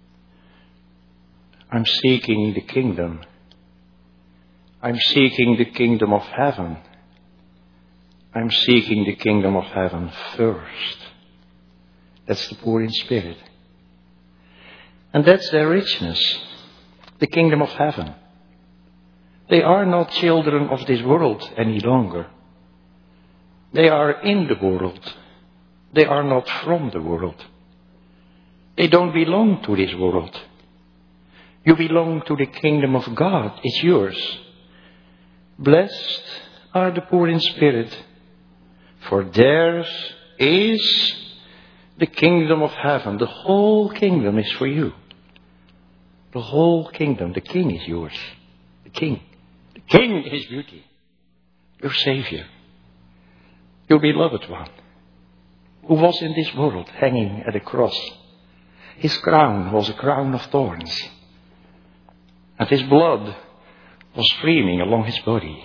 I'm seeking the kingdom. I'm seeking the kingdom of heaven. I'm seeking the kingdom of heaven first. That's the poor in spirit. And that's their richness, the kingdom of heaven. They are not children of this world any longer. They are in the world. They are not from the world. They don't belong to this world. You belong to the kingdom of God. It's yours. Blessed are the poor in spirit, for theirs is the kingdom of heaven. The whole kingdom is for you. The whole kingdom. The king is yours. The king. The king is beauty. Your Savior. Your beloved one. Who was in this world hanging at a cross. His crown was a crown of thorns. And his blood was streaming along his body.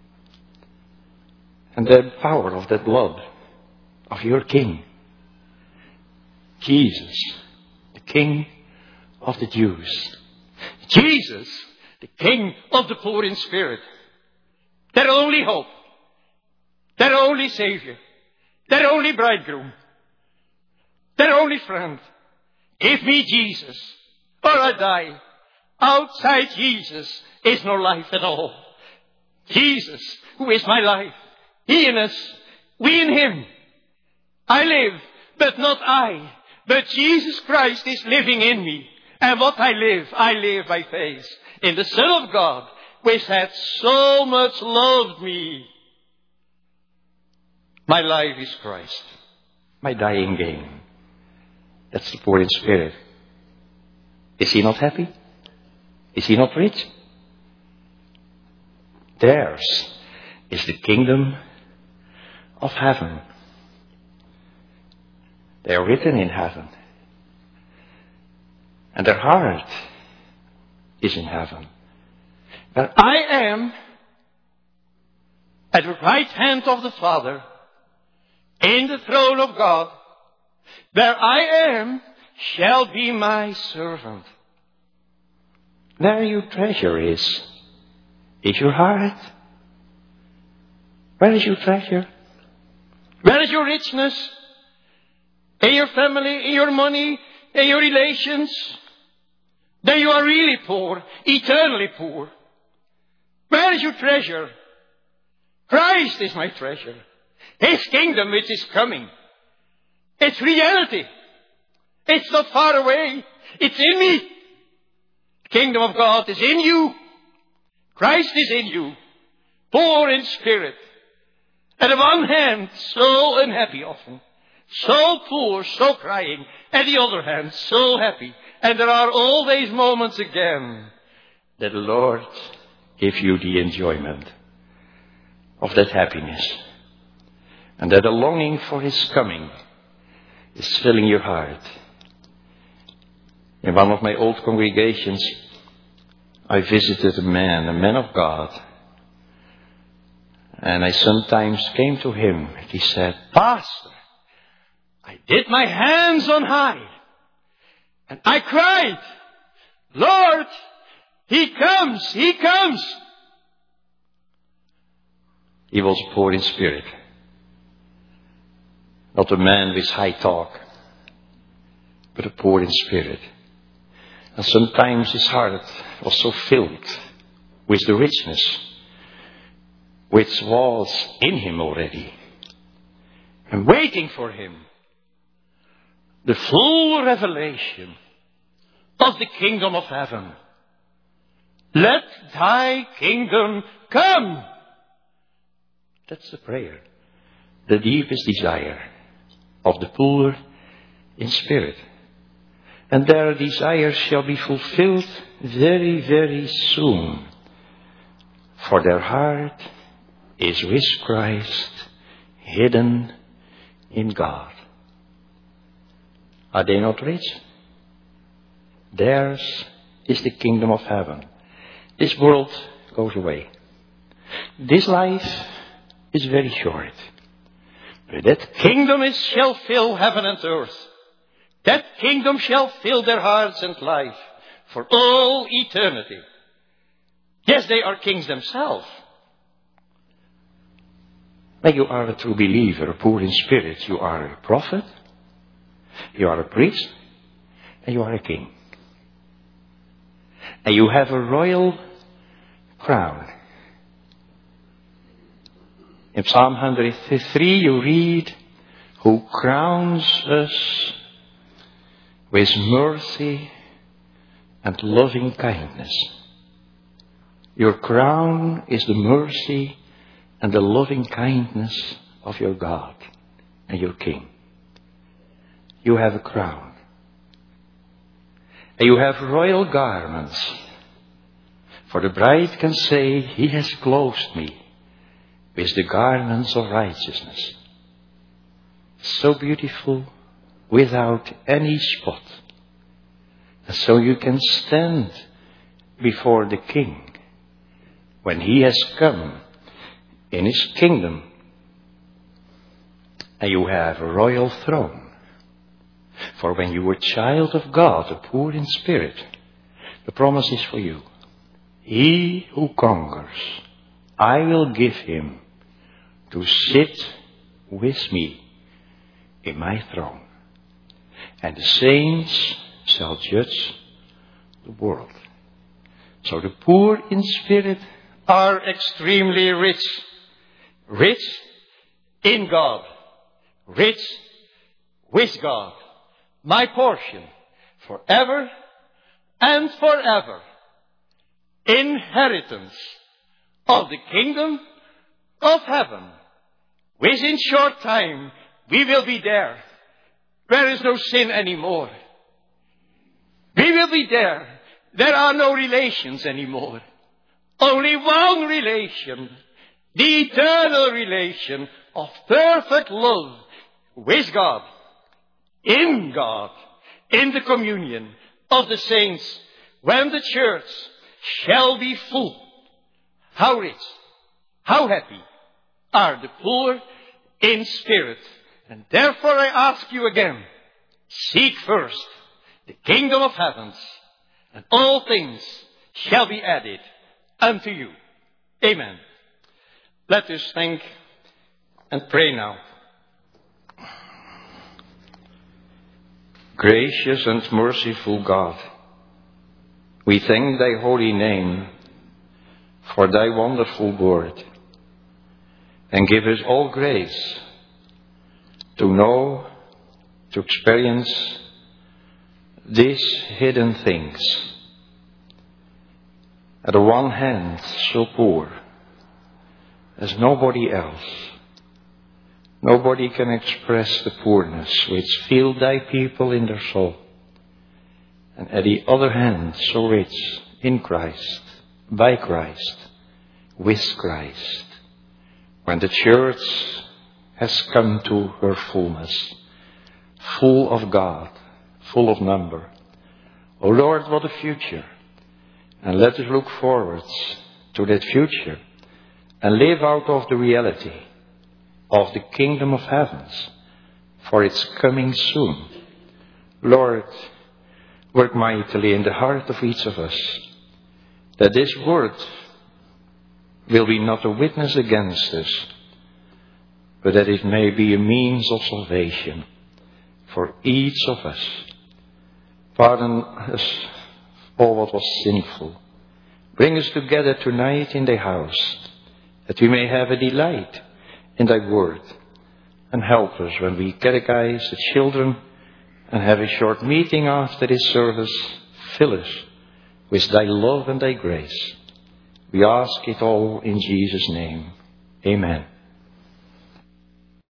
And the power of that blood of your King, Jesus, the King of the Jews. Jesus, the King of the poor in spirit. Their only hope. Their only Savior. Their only bridegroom. Their only friend. Give me Jesus, or I die. Outside Jesus is no life at all. Jesus, who is my life. He in us, we in Him. I live, but not I. But Jesus Christ is living in me. And what I live by faith in the Son of God, which hath so much loved me. My life is Christ. My dying gain. That's the poor in spirit. Is he not happy? Is he not rich? Theirs is the kingdom of heaven. They are written in heaven. And their heart is in heaven. But I am at the right hand of the Father, in the throne of God. Where I am shall be my servant. Where your treasure is your heart. Where is your treasure? Where is your richness? In your family, in your money, in your relations? Then you are really poor, eternally poor. Where is your treasure? Christ is my treasure. His kingdom which is coming. It's reality. It's not far away. It's in me. The kingdom of God is in you. Christ is in you. Poor in spirit. At the one hand, so unhappy often. So poor, so crying. At the other hand, so happy. And there are always moments again that the Lord gives you the enjoyment of that happiness. And that a longing for His coming is filling your heart. In one of my old congregations, I visited a man of God. And I sometimes came to him and he said, Pastor, I did my hands on high. And I cried, Lord, He comes, He comes. He was poor in spirit. Not a man with high talk, but a poor in spirit. And sometimes his heart was so filled with the richness which was in him already. And waiting for him. The full revelation of the kingdom of heaven. Let thy kingdom come. That's the prayer. The deepest desire. of the poor in spirit. And their desires shall be fulfilled very, very soon. For their heart is with Christ, hidden in God. Are they not rich? Theirs is the kingdom of heaven. This world goes away. This life is very short. But that kingdom shall fill heaven and earth. That kingdom shall fill their hearts and life for all eternity. Yes, they are kings themselves. When you are a true believer, poor in spirit, you are a prophet, you are a priest, and you are a king. And you have a royal crown. In Psalm 103 you read, who crowns us with mercy and loving kindness. Your crown is the mercy and the loving kindness of your God and your King. You have a crown. And you have royal garments. For the bride can say, he has clothed me with the garments of righteousness. So beautiful, without any spot. And so you can stand before the King when he has come in his kingdom. And you have a royal throne. For when you were child of God, the poor in spirit, the promise is for you. He who conquers, I will give him to sit with me in my throne. And the saints shall judge the world. So the poor in spirit are extremely rich. Rich in God. Rich with God. My portion forever and forever. Inheritance of the kingdom of heaven. Within short time we will be there. There is no sin anymore. We will be there. There are no relations anymore. Only one relation. The eternal relation of perfect love with God. In God. In the communion of the saints. When the church shall be full. How rich, how happy are the poor in spirit. And therefore I ask you again, seek first the kingdom of heavens, and all things shall be added unto you. Amen. Let us thank and pray now. Gracious and merciful God, we thank thy holy name for thy wonderful word, and give us all grace to know, to experience these hidden things. At the one hand, so poor as nobody else. Nobody can express the poorness which filled thy people in their soul. And at the other hand, so rich in Christ, by Christ, with Christ. When the church has come to her fullness, full of God, full of number. O Lord, what a future. And let us look forward to that future and live out of the reality of the kingdom of heavens, for it's coming soon. Lord, work mightily in the heart of each of us, that this word will be not a witness against us, but that it may be a means of salvation for each of us. Pardon us all what was sinful. Bring us together tonight in thy house, that we may have a delight in thy word. And help us when we catechize the children and have a short meeting after this service. Fill us with thy love and thy grace. We ask it all in Jesus' name. Amen.